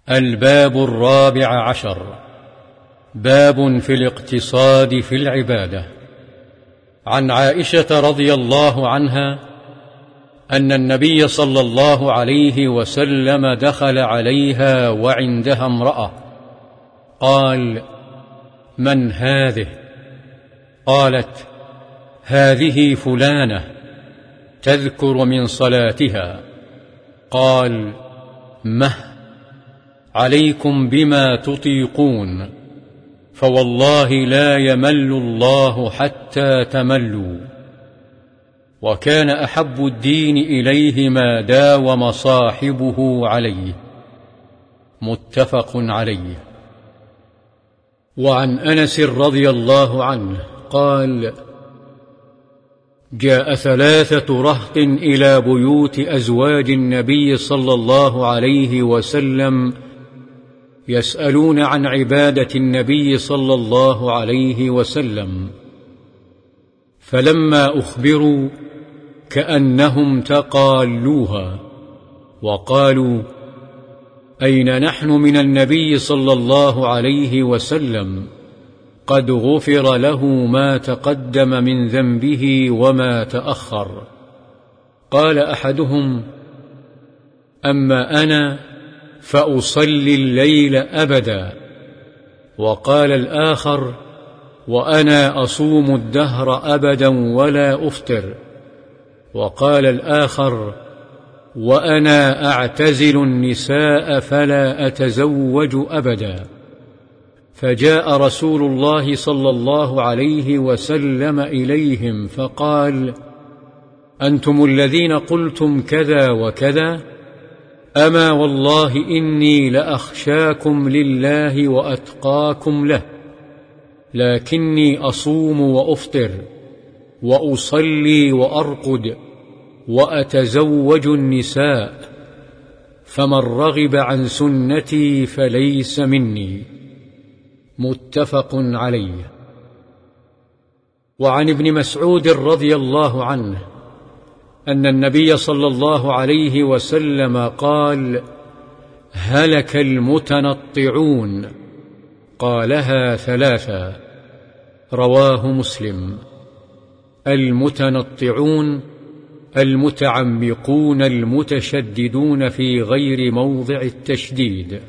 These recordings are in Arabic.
الباب 14. باب في الاقتصاد في العبادة. عن عائشة رضي الله عنها أن النبي صلى الله عليه وسلم دخل عليها وعندها امرأة، قال: من هذه؟ قالت: هذه فلانة تذكر من صلاتها. قال: مه، عليكم بما تطيقون، فوالله لا يمل الله حتى تملوا. وكان أحب الدين إليه ما داوم صاحبه عليه. متفق عليه. وعن أنس رضي الله عنه قال: جاء 3 رهط إلى بيوت أزواج النبي صلى الله عليه وسلم يسألون عن عبادة النبي صلى الله عليه وسلم، فلما أخبروا كأنهم تقالوها، وقالوا: أين نحن من النبي صلى الله عليه وسلم؟ قد غفر له ما تقدم من ذنبه وما تأخر. قال أحدهم: أما أنا فأصلي الليل أبدا. وقال الآخر: وأنا أصوم الدهر أبدا ولا أفطر. وقال الآخر: وأنا أعتزل النساء فلا أتزوج أبدا. فجاء رسول الله صلى الله عليه وسلم إليهم فقال: أنتم الذين قلتم كذا وكذا؟ أما والله إني لأخشاكم لله وأتقاكم له، لكني أصوم وأفطر وأصلي وأرقد وأتزوج النساء، فمن رغب عن سنتي فليس مني. متفق عليه. وعن ابن مسعود رضي الله عنه أن النبي صلى الله عليه وسلم قال: هلك المتنطعون. قالها 3. رواه مسلم. المتنطعون المتعمقون المتشددون في غير موضع التشديد.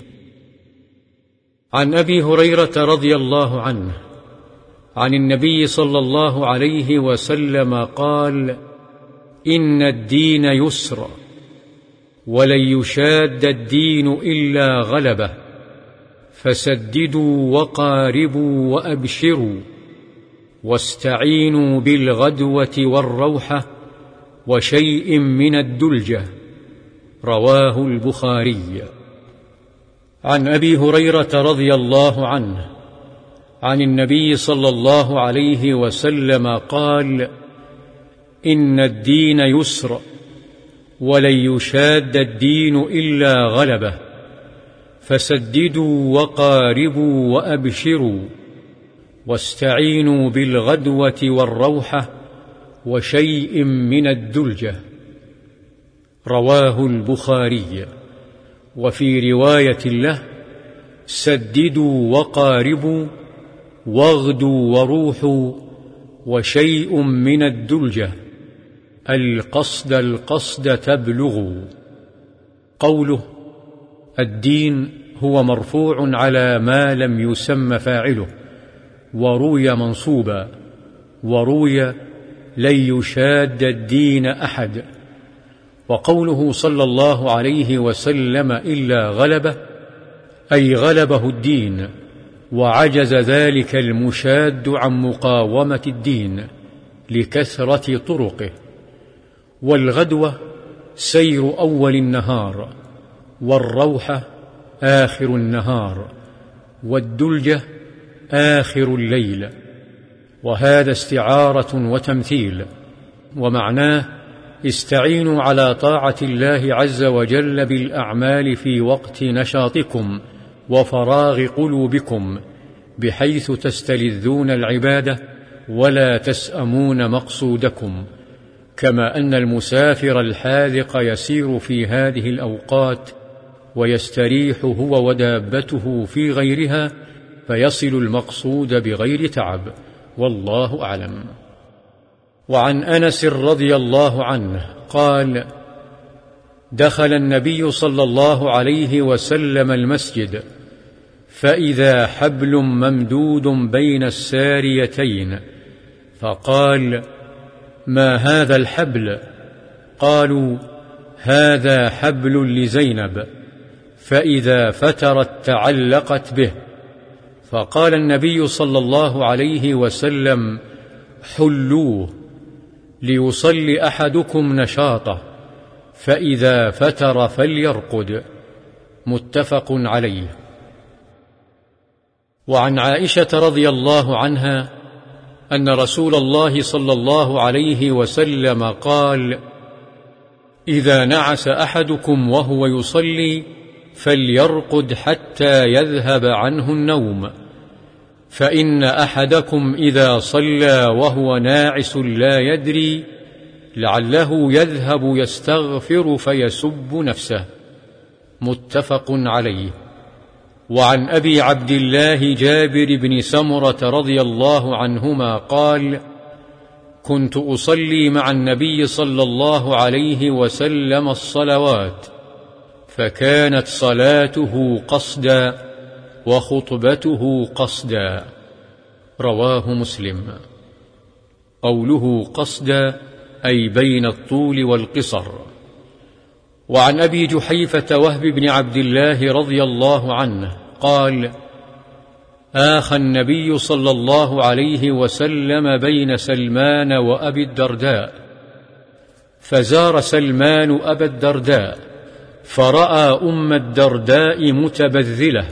عن أبي هريرة رضي الله عنه عن النبي صلى الله عليه وسلم قال: إن الدين يسر، ولن يشاد الدين إلا غلبه، فسددوا وقاربوا وأبشروا، واستعينوا بالغدوة والروحة وشيء من الدلجة. رواه البخاري. عن أبي هريرة رضي الله عنه عن النبي صلى الله عليه وسلم قال: إن الدين يسر، ولن يشاد الدين إلا غلبه، فسددوا وقاربوا وأبشروا، واستعينوا بالغدوة والروحة وشيء من الدلجة. رواه البخاري. وفي رواية له: سددوا وقاربوا واغدوا وروحوا وشيء من الدلجة، القصد تبلغوا. قوله الدين هو مرفوع على ما لم يسم فاعله، وروي منصوبا، وروي لن يشاد الدين أحد. وقوله صلى الله عليه وسلم إلا غلبه، أي غلبه الدين، وعجز ذلك المشاد عن مقاومة الدين لكثرة طرقه. والغدوة سير أول النهار، والروحة آخر النهار، والدلجة آخر الليل. وهذا استعارة وتمثيل، ومعناه: استعينوا على طاعة الله عز وجل بالأعمال في وقت نشاطكم وفراغ قلوبكم، بحيث تستلذون العبادة ولا تسأمون مقصودكم. كما أن المسافر الحاذق يسير في هذه الأوقات ويستريح هو ودابته في غيرها فيصل المقصود بغير تعب، والله أعلم. وعن أنس رضي الله عنه قال: دخل النبي صلى الله عليه وسلم المسجد فإذا حبل ممدود بين الساريتين، فقال: ما هذا الحبل؟ قالوا: هذا حبل لزينب، فإذا فترت تعلقت به. فقال النبي صلى الله عليه وسلم: حلوه ليصلي أحدكم نشاطه، فإذا فتر فليرقد. متفق عليه. وعن عائشة رضي الله عنها أن رسول الله صلى الله عليه وسلم قال: إذا نعس أحدكم وهو يصلي فليرقد حتى يذهب عنه النوم، فإن أحدكم إذا صلى وهو ناعس لا يدري لعله يذهب يستغفر فيسب نفسه. متفق عليه. وعن أبي عبد الله جابر بن سمرة رضي الله عنهما قال: كنت أصلي مع النبي صلى الله عليه وسلم الصلوات، فكانت صلاته قصدا وخطبته قصدا. رواه مسلم. قوله قصدا أي بين الطول والقصر. وعن أبي جحيفة وهب بن عبد الله رضي الله عنه قال: آخى النبي صلى الله عليه وسلم بين سلمان وأبي الدرداء، فزار سلمان أبا الدرداء فرأى أم الدرداء متبذلة،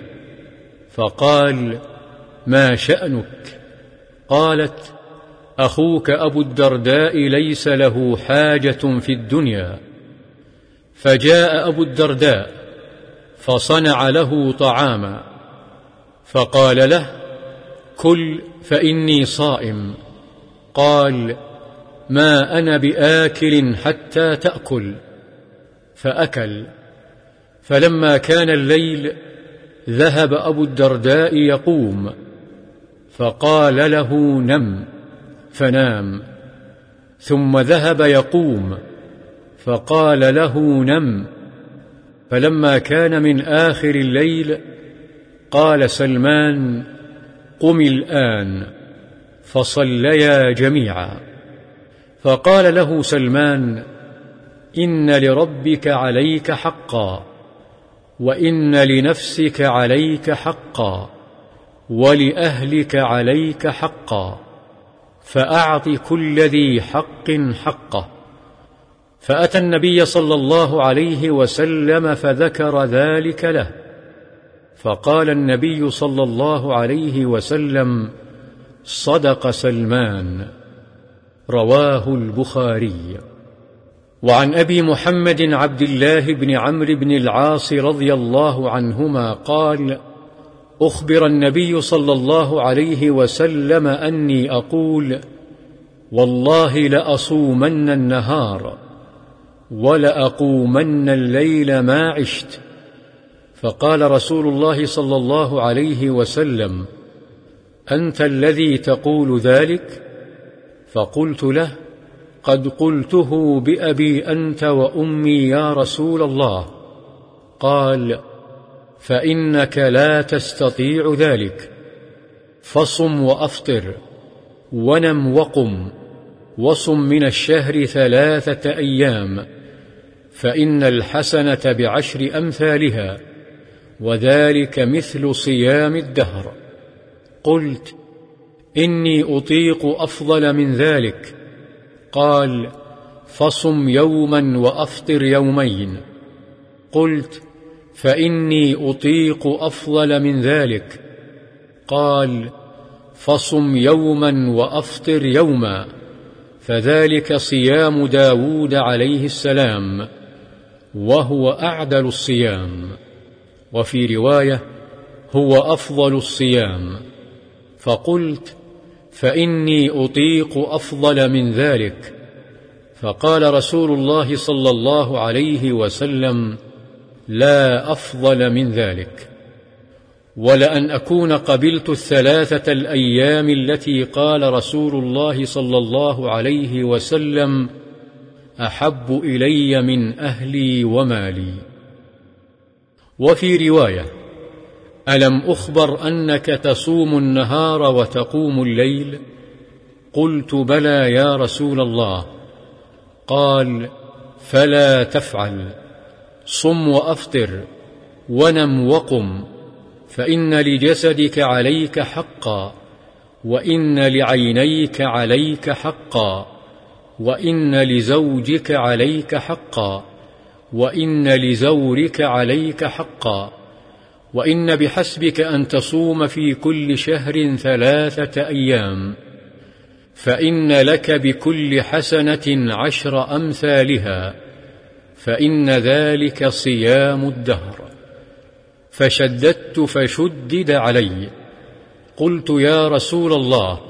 فقال: ما شأنك؟ قالت: أخوك أبو الدرداء ليس له حاجة في الدنيا. فجاء أبو الدرداء فصنع له طعاما، فقال له: كل فإني صائم. قال: ما أنا بآكل حتى تأكل. فأكل. فلما كان الليل ذهب أبو الدرداء يقوم، فقال له: نم، فنام. ثم ذهب يقوم، فقال له: نم. فلما كان من آخر الليل قال سلمان: قم الآن، فصليا جميعا. فقال له سلمان: إن لربك عليك حقا، وإن لنفسك عليك حقا، ولأهلك عليك حقا، فأعط كل ذي حق حقه. فأتى النبي صلى الله عليه وسلم فذكر ذلك له، فقال النبي صلى الله عليه وسلم: صدق سلمان. رواه البخاري. وعن أبي محمد عبد الله بن عمرو بن العاص رضي الله عنهما قال: أخبر النبي صلى الله عليه وسلم أني أقول: والله لأصومن النهار ولأقومن الليل ما عشت. فقال رسول الله صلى الله عليه وسلم: أنت الذي تقول ذلك؟ فقلت له: قد قلته بأبي أنت وأمي يا رسول الله. قال: فإنك لا تستطيع ذلك، فصم وأفطر، ونم وقم، وصم من الشهر 3 أيام، فإن الحسنة ب10 أمثالها، وذلك مثل صيام الدهر. قلت: إني أطيق أفضل من ذلك. قال: فصم يوما وأفطر يومين. قلت: فإني أطيق أفضل من ذلك. قال: فصم يوما وأفطر يوما، فذلك صيام داود عليه السلام، وهو أعدل الصيام. وفي رواية: هو أفضل الصيام. فقلت: فإني أطيق أفضل من ذلك. فقال رسول الله صلى الله عليه وسلم: لا أفضل من ذلك. ولأن أكون قبلت 3 الأيام التي قال رسول الله صلى الله عليه وسلم أحب إلي من أهلي ومالي. وفي رواية: ألم أخبر أنك تصوم النهار وتقوم الليل؟ قلت: بلى يا رسول الله. قال: فلا تفعل، صم وأفطر ونم وقم، فإن لجسدك عليك حقا، وإن لعينيك عليك حقا، وإن لزوجك عليك حقا، وإن لزورك عليك حقا، وإن بحسبك أن تصوم في كل شهر 3 أيام، فإن لك بكل حسنة 10 أمثالها، فإن ذلك صيام الدهر. فشددت فشدد علي. قلت: يا رسول الله،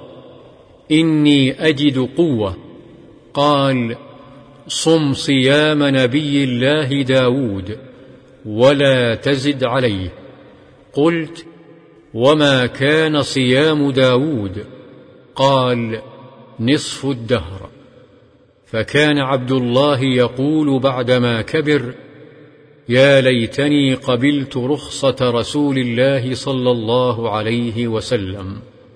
إني أجد قوة. قال: صم صيام نبي الله داود ولا تزد عليه. قلت: وما كان صيام داود؟ قال: نصف الدهر. فكان عبد الله يقول بعدما كبر: يا ليتني قبلت رخصة رسول الله صلى الله عليه وسلم.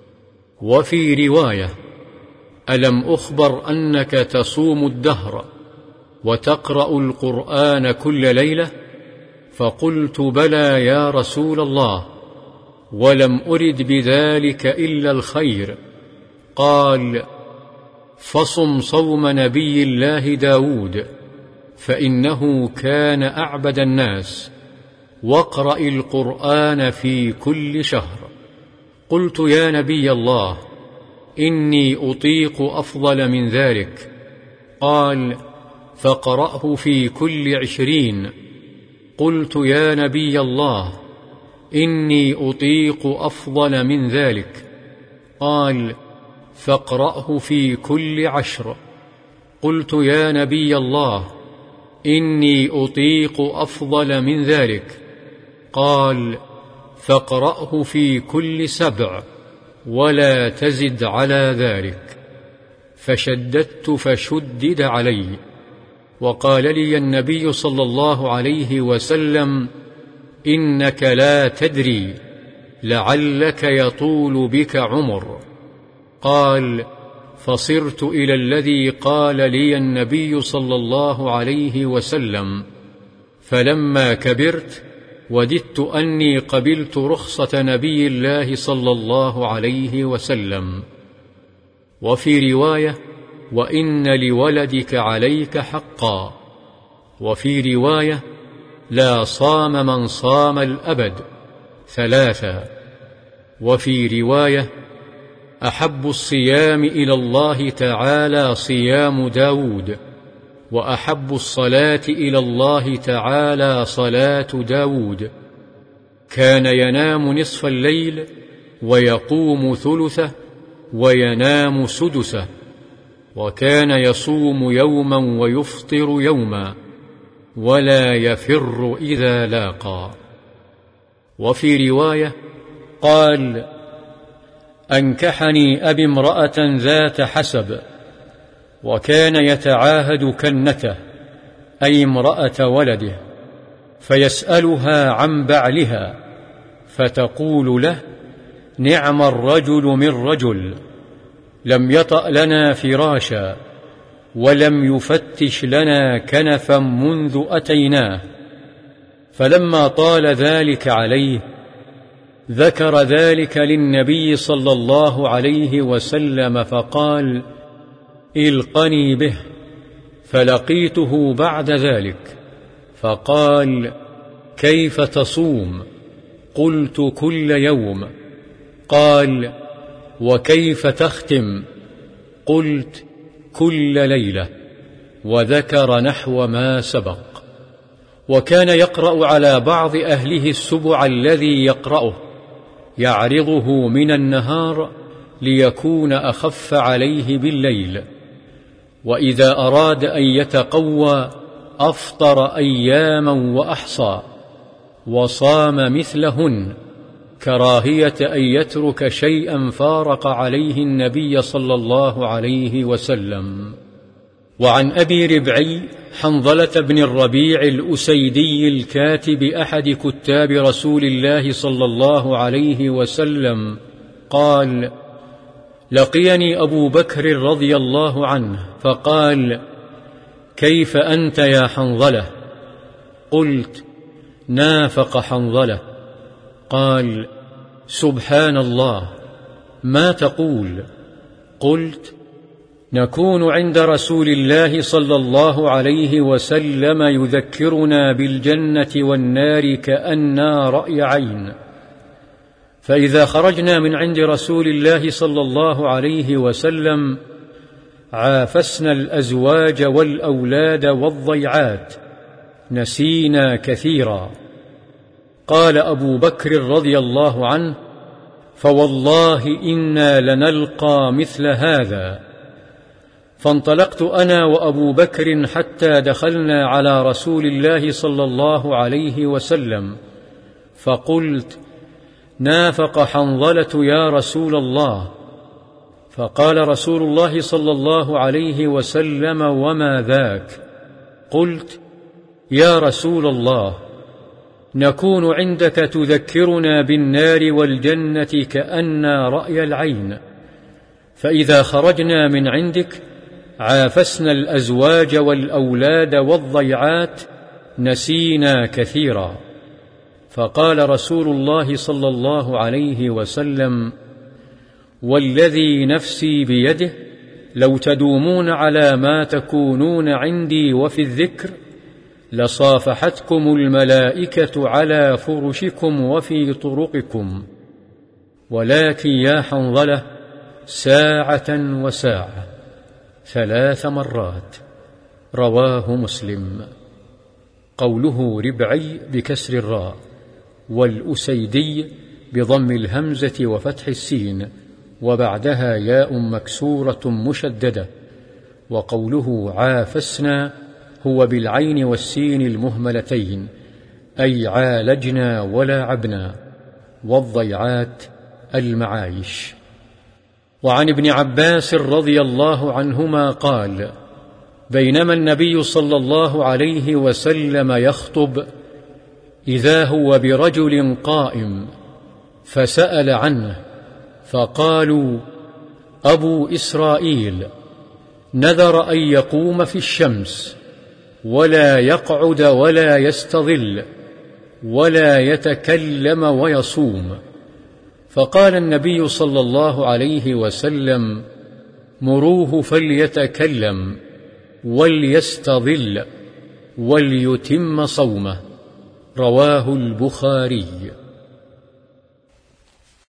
وفي رواية: ألم أخبر أنك تصوم الدهر وتقرأ القرآن كل ليلة؟ فقلت: بلى يا رسول الله، ولم أرد بذلك إلا الخير. قال: فصم صوم نبي الله داود، فإنه كان أعبد الناس، واقرأ القرآن في كل شهر. قلت: يا نبي الله، إني أطيق أفضل من ذلك. قال: فاقرأه في كل 20. قلت: يا نبي الله، إني أطيق أفضل من ذلك. قال: فاقرأه في كل 10. قلت: يا نبي الله، إني أطيق أفضل من ذلك. قال: فاقرأه في كل 7 ولا تزد على ذلك. فشددت فشدد علي. وقال لي النبي صلى الله عليه وسلم: إنك لا تدري، لعلك يطول بك عمر. قال: فصرت إلى الذي قال لي النبي صلى الله عليه وسلم، فلما كبرت وددت أني قبلت رخصة نبي الله صلى الله عليه وسلم. وفي رواية: وإن لولدك عليك حقا. وفي رواية: لا صام من صام الأبد 3. وفي رواية: أحب الصيام إلى الله تعالى صيام داود، وأحب الصلاة إلى الله تعالى صلاة داود. كان ينام نصف الليل ويقوم ثلثه وينام سدسه، وكان يصوم يوما ويفطر يوما، ولا يفر إذا لاقى. وفي رواية: قال: أنكحني أبي امرأة ذات حسب، وكان يتعاهد كنته، أي امرأة ولده، فيسألها عن بعلها، فتقول له: نعم الرجل من رجل، لم يطأ لنا فراشا، ولم يفتش لنا كنفا منذ أتيناه. فلما طال ذلك عليه ذكر ذلك للنبي صلى الله عليه وسلم، فقال: القني به. فلقيته بعد ذلك فقال: كيف تصوم؟ قلت: كل يوم. قال: وكيف تختم؟ قلت: كل ليلة. وذكر نحو ما سبق. وكان يقرأ على بعض أهله السبع الذي يقرأه، يعرضه من النهار ليكون أخف عليه بالليل. وإذا أراد أن يتقوى أفطر أياما وأحصى، وصام مثلهن كراهية أن يترك شيئا فارق عليه النبي صلى الله عليه وسلم. وعن أبي ربعي حنظلة بن الربيع الأسيدي الكاتب أحد كتاب رسول الله صلى الله عليه وسلم قال: لقيني أبو بكر رضي الله عنه فقال: كيف أنت يا حنظلة؟ قلت: نافق حنظلة. قال: سبحان الله، ما تقول؟ قلت: نكون عند رسول الله صلى الله عليه وسلم يذكرنا بالجنة والنار كأننا رأي عين، فإذا خرجنا من عند رسول الله صلى الله عليه وسلم عافسنا الأزواج والأولاد والضيعات، نسينا كثيرا. قال أبو بكر رضي الله عنه: فوالله إنا لنلقى مثل هذا. فانطلقت أنا وأبو بكر حتى دخلنا على رسول الله صلى الله عليه وسلم، فقلت: نافق حنظلة يا رسول الله. فقال رسول الله صلى الله عليه وسلم: وما ذاك؟ قلت: يا رسول الله، نكون عندك تذكرنا بالنار والجنة كأننا رأي العين، فإذا خرجنا من عندك عافسنا الأزواج والأولاد والضيعات، نسينا كثيرا. فقال رسول الله صلى الله عليه وسلم: والذي نفسي بيده لو تدومون على ما تكونون عندي وفي الذكر لصافحتكم الملائكة على فرشكم وفي طرقكم، ولكن يا حنظلة ساعة وساعة 3 مرات. رواه مسلم. قوله ربعي بكسر الراء، والأسيدي بضم الهمزة وفتح السين وبعدها ياء مكسورة مشددة. وقوله عافسنا هو بالعين والسين المهملتين، أي عالجنا ولعبنا، والضيعات المعايش. وعن ابن عباس رضي الله عنهما قال: بينما النبي صلى الله عليه وسلم يخطب إذا هو برجل قائم، فسأل عنه فقالوا: أبو إسرائيل نذر أن يقوم في الشمس ولا يقعد ولا يستظل ولا يتكلم ويصوم. فقال النبي صلى الله عليه وسلم: مروه فليتكلم وليستظل وليتم صومه. رواه البخاري.